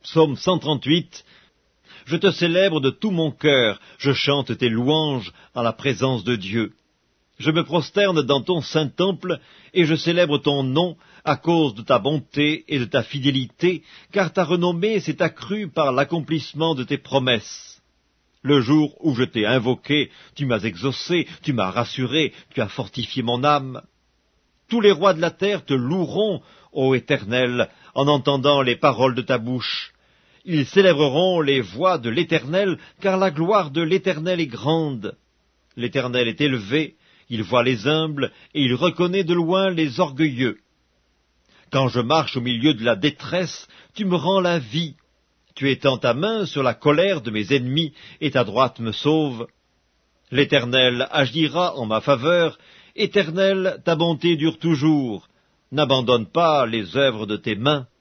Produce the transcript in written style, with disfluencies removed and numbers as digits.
Psaume 138. Je te célèbre de tout mon cœur, je chante tes louanges en la présence de Dieu. Je me prosterne dans ton saint temple, et je célèbre ton nom à cause de ta bonté et de ta fidélité, car ta renommée s'est accrue par l'accomplissement de tes promesses. Le jour où je t'ai invoqué, tu m'as exaucé, tu m'as rassuré, tu as fortifié mon âme. Tous les rois de la terre te loueront, ô Éternel, en entendant les paroles de ta bouche. Ils célébreront les voies de l'Éternel, car la gloire de l'Éternel est grande. L'Éternel est élevé, il voit les humbles, et il reconnaît de loin les orgueilleux. Quand je marche au milieu de la détresse, tu me rends la vie. Tu étends ta main sur la colère de mes ennemis, et ta droite me sauve. L'Éternel agira en ma faveur. Éternel, ta bonté dure toujours. N'abandonne pas les œuvres de tes mains.